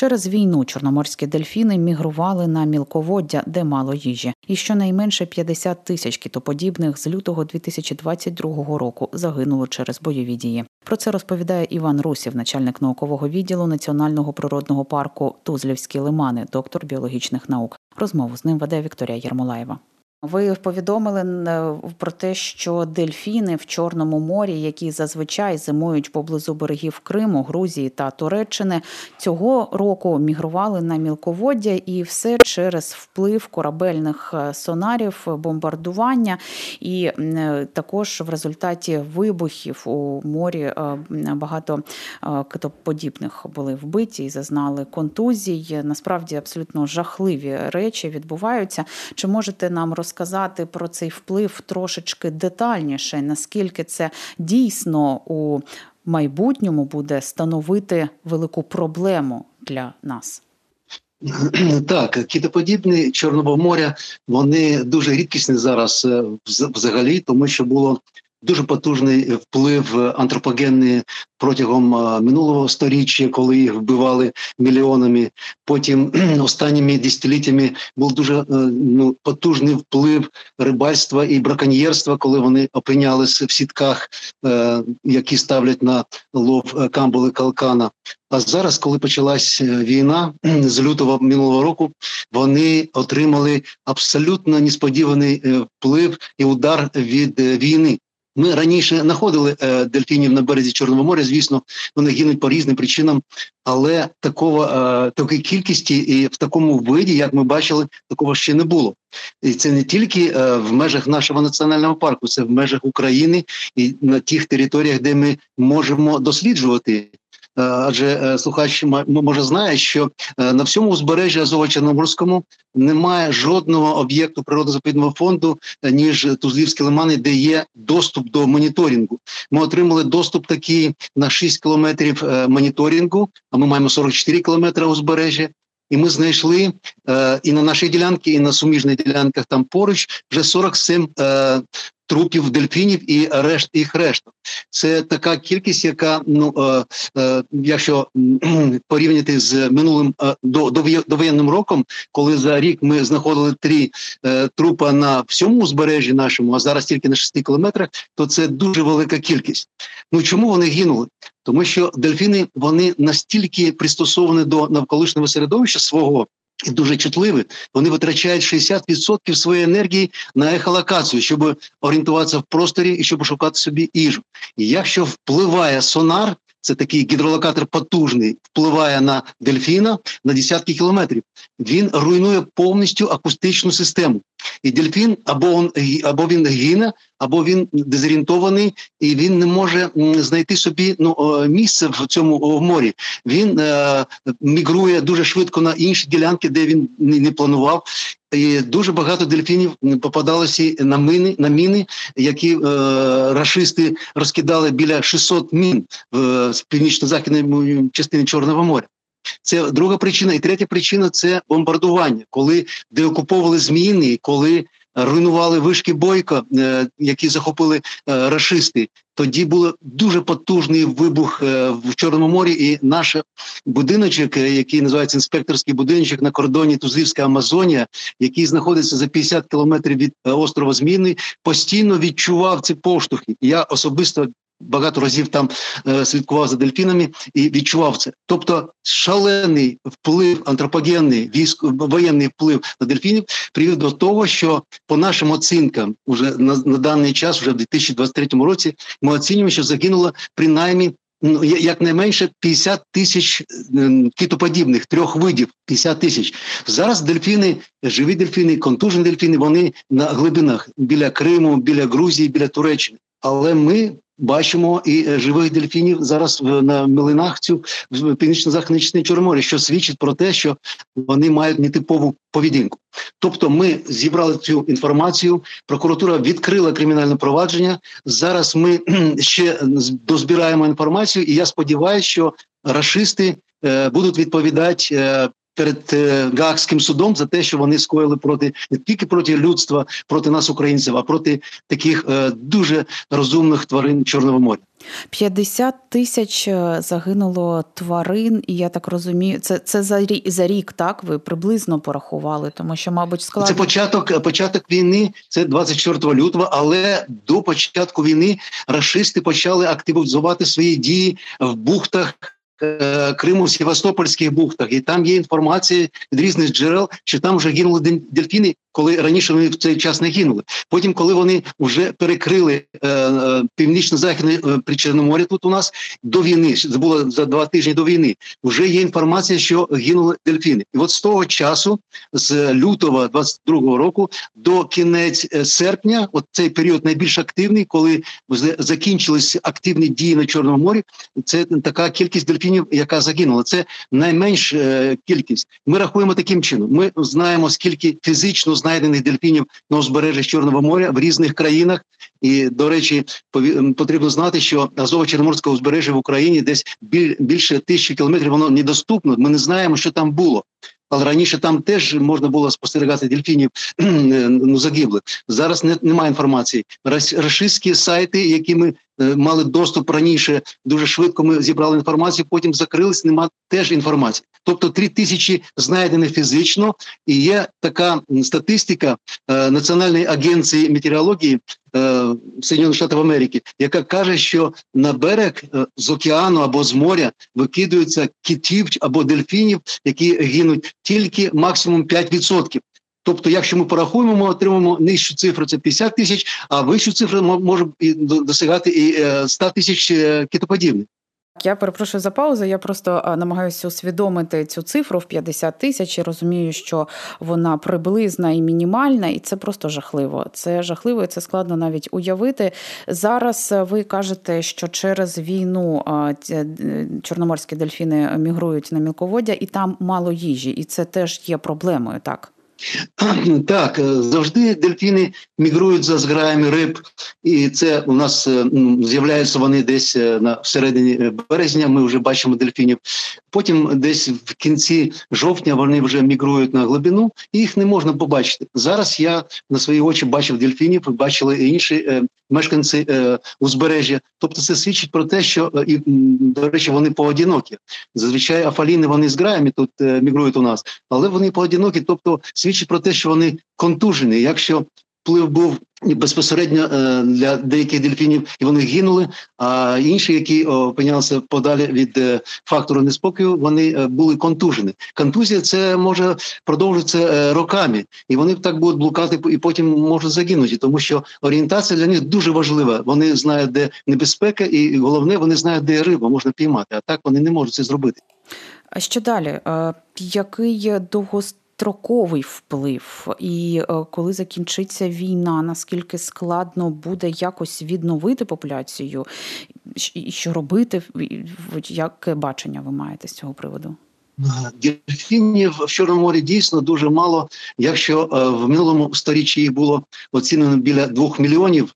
Через війну чорноморські дельфіни мігрували на мілководдя, де мало їжі. І щонайменше 50 тисяч китоподібних з лютого 2022 року загинуло через бойові дії. Про це розповідає Іван Русів, начальник наукового відділу Національного природного парку Тузлівські лимани, доктор біологічних наук. Розмову з ним веде Вікторія Єрмолаєва. Ви повідомили про те, що дельфіни в Чорному морі, які зазвичай зимують поблизу берегів Криму, Грузії та Туреччини, цього року мігрували на мілководдя, і все через вплив корабельних сонарів, бомбардування, і також в результаті вибухів у морі багато китоподібних були вбиті і зазнали контузій. Насправді абсолютно жахливі речі відбуваються. Чи можете нам розказати про цей вплив трошечки детальніше, наскільки це дійсно у майбутньому буде становити велику проблему для нас? Так, китоподібні Чорного моря, вони дуже рідкісні зараз взагалі, тому що було дуже потужний вплив антропогенний протягом минулого сторіччя, коли їх вбивали мільйонами. Потім останніми десятиліттями був дуже потужний вплив рибальства і браконьєрства, коли вони опинялися в сітках, які ставлять на лов камбали калкана. А зараз, коли почалась війна, з лютого минулого року, вони отримали абсолютно несподіваний вплив і удар від війни. Ми раніше знаходили дельфінів на березі Чорного моря, звісно, вони гинуть по різним причинам, але такої кількості і в такому виді, як ми бачили, такого ще не було. І це не тільки в межах нашого національного парку, це в межах України і на тих територіях, де ми можемо досліджувати. Адже слухач може знає, що на всьому узбережжі Азово-Чорноморському немає жодного об'єкту природно-заповідного фонду, ніж Тузлівські лимани, де є доступ до моніторингу. Ми отримали доступ такий на 6 кілометрів моніторингу, а ми маємо 44 кілометри узбережжя. І ми знайшли і на нашій ділянці, і на суміжних ділянках там поруч вже 47 трупів дельфінів і їх решта. Це така кількість, яка, якщо порівняти з минулим довоєнним роком, коли за рік ми знаходили 3 трупа на всьому узбережжі нашому, а зараз тільки на 6 кілометрах, то це дуже велика кількість. Чому вони гинули? Тому що дельфіни, вони настільки пристосовані до навколишнього середовища свого, і дуже чутливі, вони витрачають 60% своєї енергії на ехолокацію, щоб орієнтуватися в просторі і щоб шукати собі їжу. І якщо впливає сонар, це такий гідролокатор потужний, впливає на дельфіна на десятки кілометрів, він руйнує повністю акустичну систему. І дельфін або він гине, або він дезорієнтований, і він не може знайти собі місце в цьому морі. Він мігрує дуже швидко на інші ділянки, де він не планував. І дуже багато дельфінів попадалося на міни, які рашисти розкидали біля 600 мін в північно-західній частині Чорного моря. Це друга причина. І третя причина – це бомбардування. Коли деокуповували Зміїний, коли руйнували вишки Бойко, які захопили рашисти, тоді був дуже потужний вибух в Чорному морі, і наш будиночок, який називається інспекторський будиночок на кордоні Тузлівська Амазонія, який знаходиться за 50 кілометрів від острова Зміїний, постійно відчував ці поштовхи. Я особисто багато разів там слідкував за дельфінами і відчував це. Тобто шалений вплив, антропогенний, воєнний вплив на дельфінів привів до того, що по нашим оцінкам уже на даний час, вже в 2023 році, ми оцінюємо, що загинуло принаймні якнайменше 50 тисяч китоподібних, 3 видів, 50 тисяч. Зараз дельфіни, живі дельфіни, контужені дельфіни, вони на глибинах біля Криму, біля Грузії, біля Туреччини. Але ми бачимо і живих дельфінів зараз на мілинах в північно-західній частині Чорного моря, що свідчить про те, що вони мають нетипову поведінку. Тобто ми зібрали цю інформацію, прокуратура відкрила кримінальне провадження, зараз ми ще дозбираємо інформацію, і я сподіваюся, що рашисти будуть відповідати перед Гаазьким судом за те, що вони скоїли не тільки проти людства, проти нас, українців, а проти таких дуже розумних тварин Чорного моря. 50 тисяч загинуло тварин, і я так розумію, це за рік, так? Ви приблизно порахували, тому що, мабуть, складно... Це початок війни, це 24 лютого, але до початку війни рашисти почали активізувати свої дії в бухтах Криму, в Севастопольських бухтах. І там є інформація від різних джерел, що там вже гинули дельфіни, коли раніше вони в цей час не гинули. Потім, коли вони вже перекрили північно-західне Причорномор'я тут у нас до війни, це було за 2 тижні до війни, вже є інформація, що гинули дельфіни. І от з того часу, з лютого 22-го року до кінець серпня, от цей період найбільш активний, коли закінчились активні дії на Чорному морі, це така кількість дельфінів, яка загинула. Це найменш кількість. Ми рахуємо таким чином. Ми знаємо, скільки фізично знайдених дельфінів на узбережжі Чорного моря в різних країнах. І, до речі, потрібно знати, що Азово-Чорноморське узбережжя в Україні десь більше 1000 кілометрів, воно недоступно. Ми не знаємо, що там було. Але раніше там теж можна було спостерігати дельфінів загиблих. Зараз немає інформації. Рашистські сайти, які ми мали доступ раніше, дуже швидко ми зібрали інформацію, потім закрились, немає теж інформації. Тобто 3000 знайдених фізично, і є така статистика Національної агенції метеорології Сполучених Штатів Америки, яка каже, що на берег з океану або з моря викидаються китів або дельфінів, які гинуть тільки максимум 5%. Тобто, якщо ми порахуємо, ми отримаємо нижчу цифру – це 50 тисяч, а вищу цифру може досягати і 100 тисяч китоподібних. Я перепрошую за паузу, я просто намагаюся усвідомити цю цифру в 50 тисяч і розумію, що вона приблизна і мінімальна, і це просто жахливо. Це жахливо, і це складно навіть уявити. Зараз ви кажете, що через війну чорноморські дельфіни мігрують на мілководдя, і там мало їжі, і це теж є проблемою, так? Так, завжди дельфіни мігрують за зграями риб, і це у нас з'являються вони десь всередині березня, ми вже бачимо дельфінів. Потім десь в кінці жовтня вони вже мігрують на глибину, і їх не можна побачити. Зараз я на свої очі бачив дельфінів, бачили і інші мешканці узбережжя. Тобто це свідчить про те, що, до речі, вони поодинокі. Зазвичай афаліни, вони з граями тут мігрують у нас, але вони поодинокі, тобто свідчить про те, що вони контужені. Якщо вплив був безпосередньо для деяких дельфінів, і вони гинули, а інші, які опинялися подалі від фактору неспокою, вони були контужені. Контузія – це може продовжуватися роками, і вони так будуть блукати, і потім можуть загинути, тому що орієнтація для них дуже важлива. Вони знають, де небезпека, і головне, вони знають, де риба можна піймати, а так вони не можуть це зробити. А що далі? Який довгостроковий вплив? І коли закінчиться війна, наскільки складно буде якось відновити популяцію? І що робити? Яке бачення ви маєте з цього приводу? Дельфінів в Чорному морі дійсно дуже мало. Якщо в минулому сторіччі їх було оцінено біля 2 мільйонів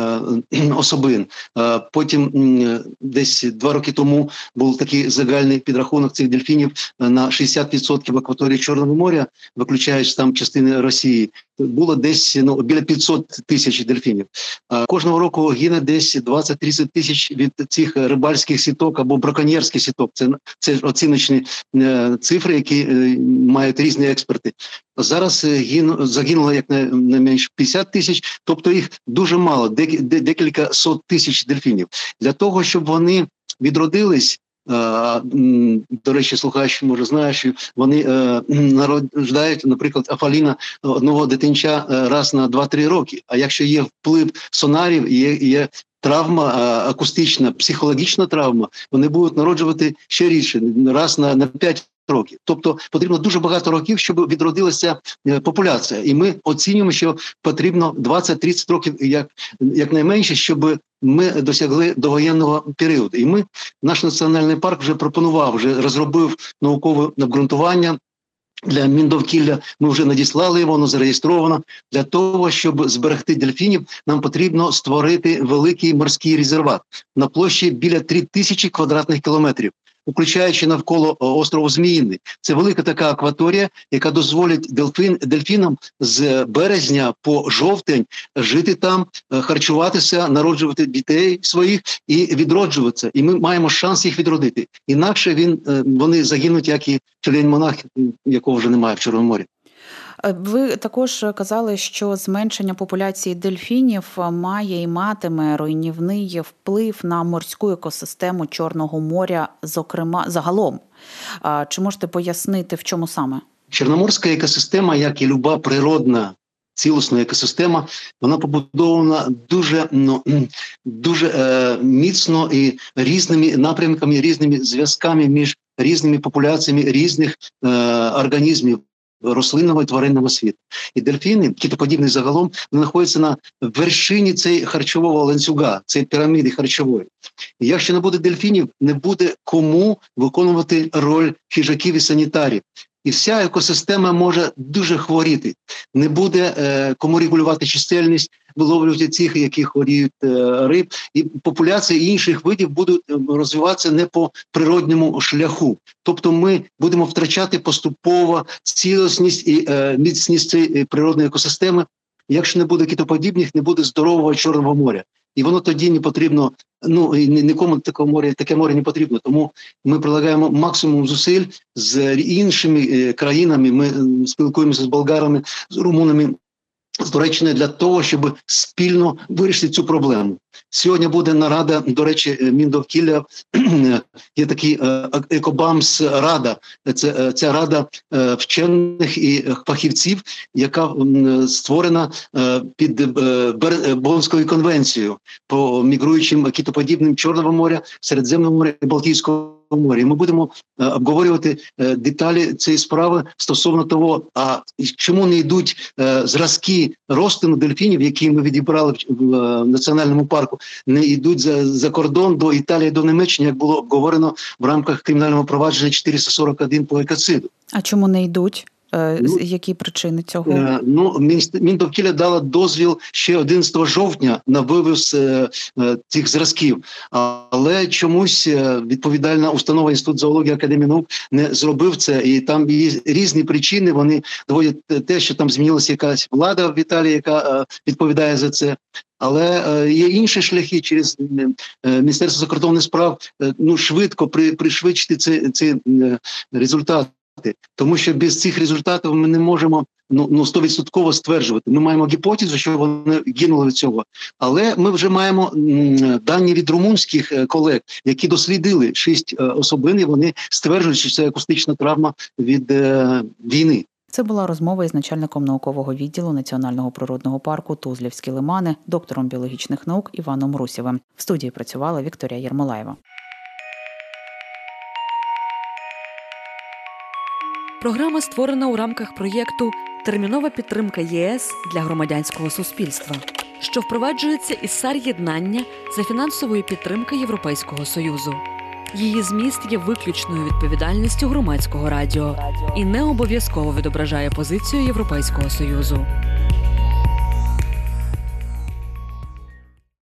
особин. Потім десь 2 роки тому був такий загальний підрахунок цих дельфінів на 60% акваторії Чорного моря, виключаючи там частини Росії. Було десь біля 500 тисяч дельфінів. Кожного року гине десь 20-30 тисяч від цих рибальських сіток або браконьєрських сіток. Це оціночні цифри, які мають різні експерти. Зараз загинуло як не менше 50 тисяч, тобто їх дуже мало, декілька сот тисяч дельфінів. Для того, щоб вони відродились, до речі, слухач, може, знає, що вони народжують, наприклад, афаліна одного дитинча раз на 2-3 роки. А якщо є вплив сонарів, є травма акустична, психологічна травма, вони будуть народжувати ще рідше, раз на 5 років. Тобто потрібно дуже багато років, щоб відродилася популяція. І ми оцінюємо, що потрібно 20-30 років якнайменше, щоб ми досягли довоєнного періоду. І наш національний парк вже пропонував, вже розробив наукове обґрунтування для Міндовкілля. Ми вже надіслали його, воно зареєстровано. Для того, щоб зберегти дельфінів, нам потрібно створити великий морський резерват на площі біля 3000 квадратних кілометрів. включаючи навколо острову Зміїний. Це велика така акваторія, яка дозволить дельфінам з березня по жовтень жити там, харчуватися, народжувати дітей своїх і відроджуватися. І ми маємо шанс їх відродити. Інакше вони загинуть, як і тюлень-монах, якого вже немає в Чорному морі. Ви також казали, що зменшення популяції дельфінів має і матиме руйнівний вплив на морську екосистему Чорного моря, зокрема, загалом. Чи можете пояснити, в чому саме? Чорноморська екосистема, як і люба природна цілісна екосистема, вона побудована дуже міцно і різними напрямками, різними зв'язками між різними популяціями різних організмів рослинного і тваринного світу. І дельфіни, китоподібні загалом, знаходяться на вершині цієї харчового ланцюга, цієї піраміди харчової. І якщо не буде дельфінів, не буде кому виконувати роль хижаків і санітарів. І вся екосистема може дуже хворіти. Не буде кому регулювати чисельність, виловлювати цих, які хворіють риб. І популяції інших видів будуть розвиватися не по природньому шляху. Тобто ми будемо втрачати поступово цілісність і міцність цієї природної екосистеми. Якщо не буде китоподібних, не буде здорового Чорного моря. І воно тоді не потрібно, і нікому таке море не потрібно. Тому ми прилагаємо максимум зусиль з іншими країнами. Ми спілкуємося з болгарами, з румунами, з Туреччиною для того, щоб спільно вирішити цю проблему. Сьогодні буде нарада, до речі, Міндовкілля, є такий Екобамс-рада. Ця рада вчених і фахівців, яка створена під Боннською конвенцією по мігруючим китоподібним Чорного моря, Середземного моря і Балтійського моря. І ми будемо обговорювати деталі цієї справи стосовно того, а чому не йдуть зразки розтину дельфінів, які ми відібрали в національному парку, не йдуть за кордон до Італії, до Німеччини, як було обговорено в рамках кримінального провадження 441 по екоциду. А чому не йдуть? Які причини цього? Міндовкілля дала дозвіл ще 11 жовтня на вивіз цих зразків. Але чомусь відповідальна установа Інститут зоології Академії наук не зробив це. І там є різні причини. Вони доводять те, що там змінилася якась влада в Італії, яка відповідає за це. Але є інші шляхи через Міністерство закордонних справ швидко пришвидшити ці результати. Тому що без цих результатів ми не можемо 100% стверджувати. Ми маємо гіпотезу, що вони гинули від цього. Але ми вже маємо дані від румунських колег, які дослідили 6 особин, і вони стверджують, що це акустична травма від війни. Це була розмова із начальником наукового відділу Національного природного парку Тузлівські лимани, доктором біологічних наук Іваном Русєвим. В студії працювала Вікторія Єрмолаєва. Програма створена у рамках проєкту «Термінова підтримка ЄС для громадянського суспільства», що впроваджується із САР-єднання за фінансової підтримки Європейського Союзу. Її зміст є виключною відповідальністю громадського радіо і не обов'язково відображає позицію Європейського Союзу.